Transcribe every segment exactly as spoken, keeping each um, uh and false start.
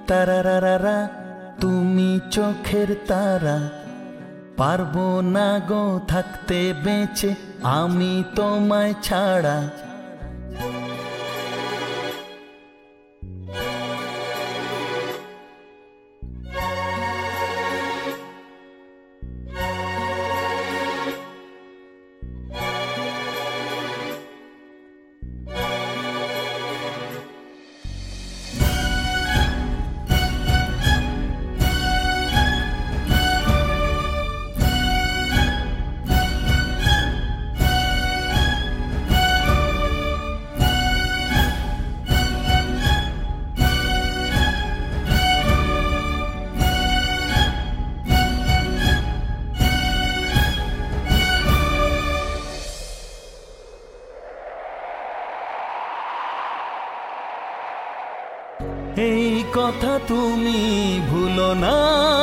তারারারা তুমি চোখের তারা, পারবো না গো থাকতে বেঁচে আমি তোমায় ছাড়া। এই কথা তুমি ভুলো না,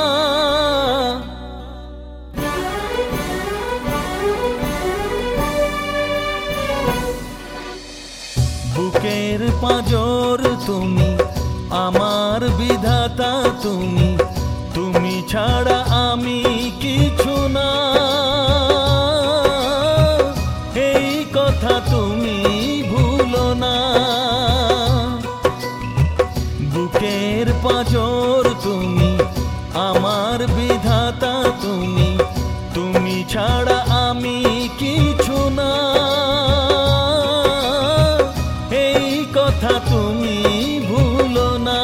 বুকের পাঁজর তুমি আমার বিধাতা, তুমি তুমি ছাড়া আমি কিছু না। এই কথা তুমি ভুলো না, বুকের পাঁজর তুমি আমার বিধাতা, তুমি তুমি ছাড়া আমি কিছু না। এই কথা তুমি ভুলো না।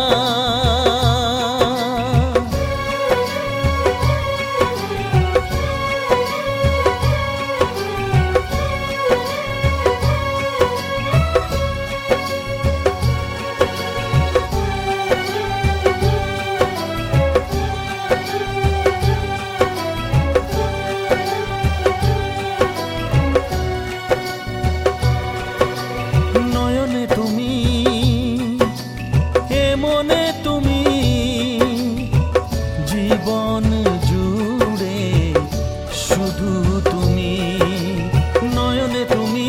জীবন জুড়ে শুধু তুমি, নয়নে তুমি,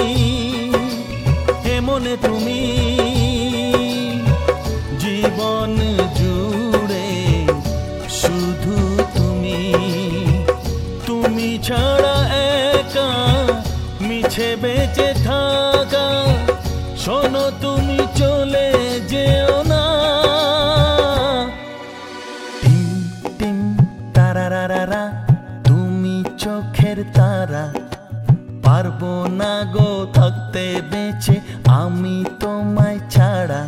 এ মনে তুমি, জীবন জুড়ে শুধু তুমি। তুমি ছাড়া একা মিছে বেঁচে থাকা, শোনো তুমি চলে যেও না। তারারারা তুমি চোখের তারা, পারবো না গো থাকতে বেঁচে আমি তোমায় ছাড়া।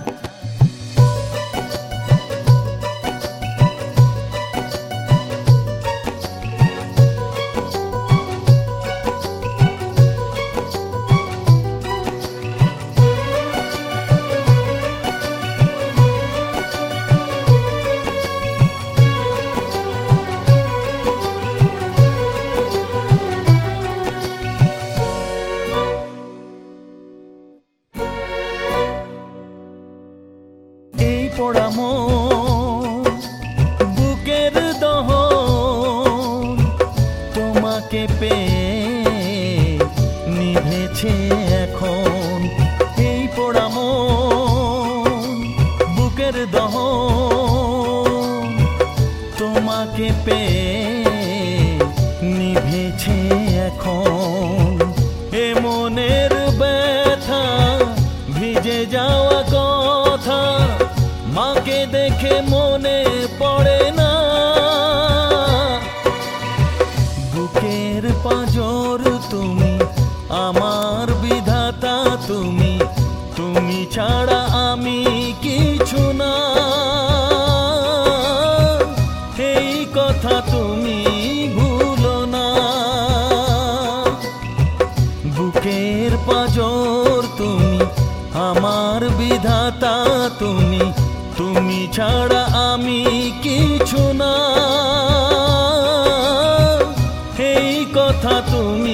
পোড়া মন বুকের দহন, তোমাকে পেয়ে নিভেছে এখন। এই পোড়া মন বুকের দহন, তোমাকে পেয়ে নিভেছে এখন। এ মনের ব্যথা ভিজে যাওয়া কথা, মাকে দেখে মনে পড়ে না। বুকের পাঁজর তুমি আমার বিধাতা, তুমি তুমি ছাড়া আমি কিছু না। এই কথা তুমি ভুলো না, বুকের পাঁজর তুমি আমার বিধাতা, তুমি তুমি ছাড়া আমি কিছু না। এই কথা তুমি